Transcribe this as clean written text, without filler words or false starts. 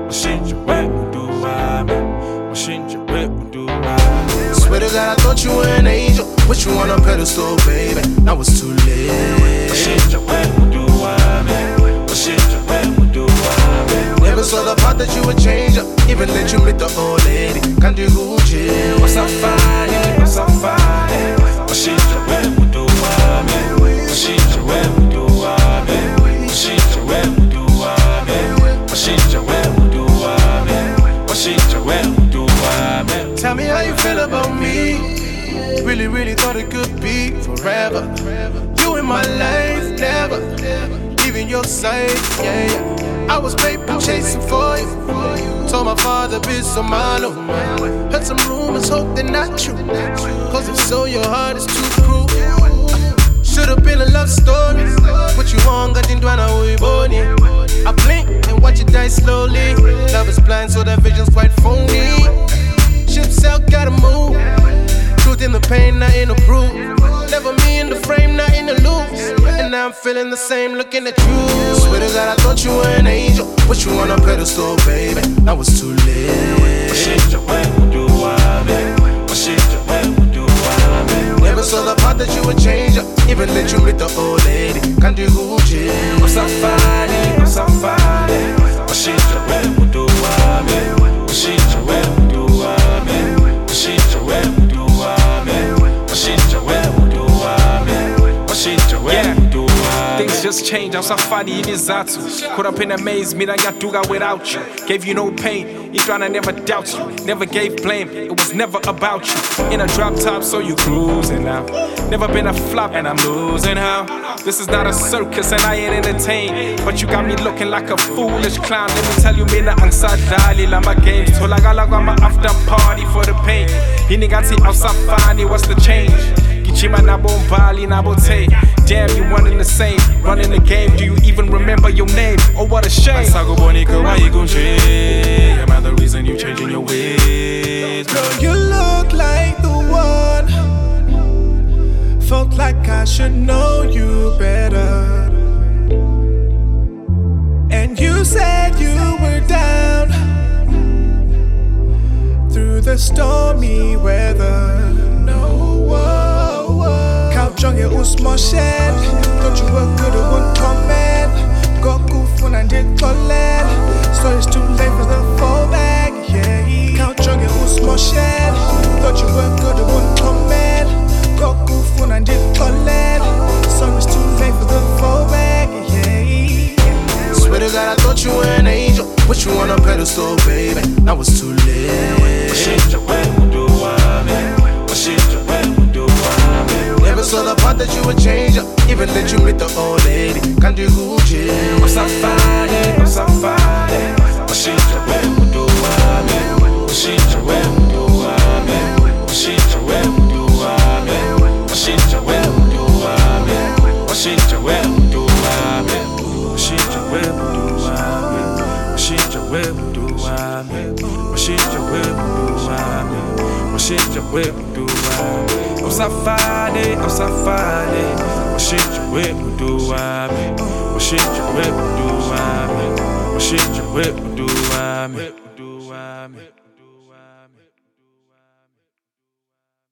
Swear to God, I thought you were an angel. Put you on a pedestal, baby. Now it's too late. Never saw the part that you would change up. Even let you meet the old lady. Can't do good, what's up, fine? What's up, fine? Tell me how you feel about me. Really thought it could be forever. You in my life, never leaving your side, yeah. I was paper chasing for you. Told my father, be some malo. Heard some rumors, hope they're not true. Cause if so, your heart is too cruel. Should've been a love story. What you want, got in dwana uiboni. I blink and watch it die slowly. Love is blind, so that vision's quite phony. Ships out, gotta move. Truth in the pain, not in the proof. Never me in the frame, not in the loops. And now I'm feeling the same, looking at you. Swear to God, I thought you were an angel. Put you on a pedestal, baby. Now it's too late. Never saw the part that you would change up. Even let you meet the old lady. Can't do good, what's up, fine? What's up, fine? Things just changed, I'm safari in Izatu. Caught up in a maze, me Yaduga without you. Gave you no pain, Idwana never doubt you. Never gave blame, it was never about you. In a drop top, so you cruising now. Never been a flop, and I'm losing how. This is not a circus, and I ain't entertained. But you got me looking like a foolish clown. Let me tell you, me na angsadali lama games. Tolagala my after party for the pain. Hinigati outsafani, what's the change? Gichima nabo mbali nabo te. Damn, you one and the same. Running the game, do you even remember your name? Oh, what a shame. Sago Bonica, why you gon' change? Am I the reason you changing your ways? Girl, you look like the one. Felt like I should know you better. And you said you were down through the stormy weather. Jonge usmoshen, don't you work good or won't comment. Go goofun and did collect. So it's too late for the fallback, yeah. Count Jonge usmoshen, don't you work good or won't comment. Go goofun and did collect. So it's too late for the fallback, yeah. Swear to God, I thought you were an angel. Put you on a pedestal, baby. Now it's too late. Never saw the part that you would change up. Even let you meet the old lady. Can't do good, what's up, fine? What's up, fine? I'm safari, I'm safari. Shit, you whip, do I mean? Shit, you whip, do I mean? Shit, you whip, do I mean?